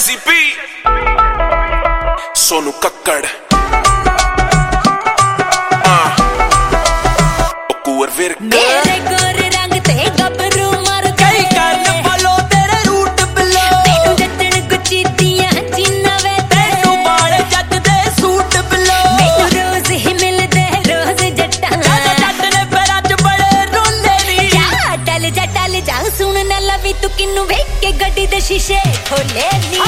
JCP Sonu Kakkar कुंवर विरक मेरे गोरे रंग ते गबरू मर कई करन फॉलो तेरे रूट बिलो तेनू जटन गुची दियां जिन्ना वे तेनू बाल जट दे सूट बिलो मैनू रोज ही मिलदे रोज जट्टां जट ने पैरां च बड़े रोंदे नी जा टल जा सुन ना लवी तू किन्नू वेख के गड्डी दे शीशे खोले नी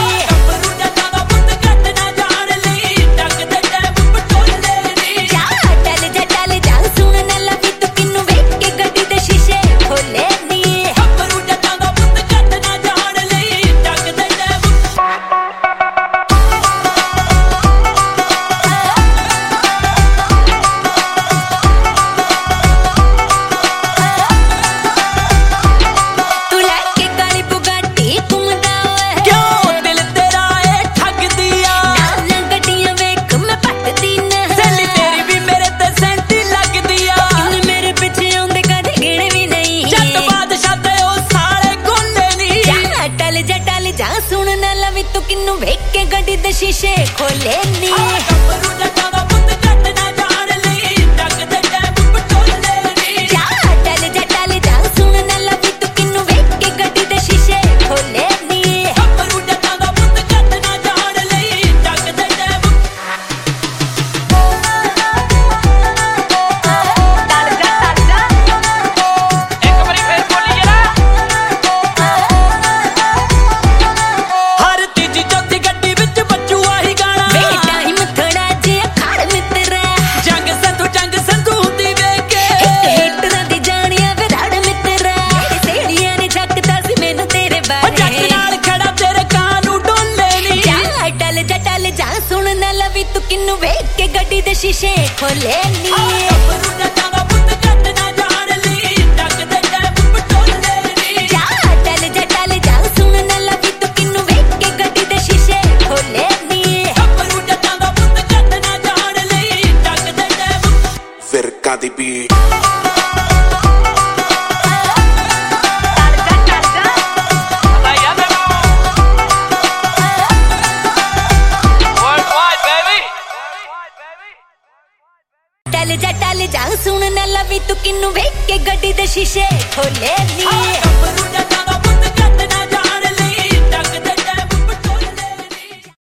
सुन ना लवी तू किन्नू वेख के गड्डी दे शीशे खोले नी सुन ना लवी तू किन्नू वेख के गड्डी दे शीशे खोले नी सुन ना लवी तू किन्नू वेख के गड्डी दे शीशे खोले नी विरका दी बीट टल जा सुन ना लवी तू किन्नू वेख के गड्डी दे शीशे खोले नी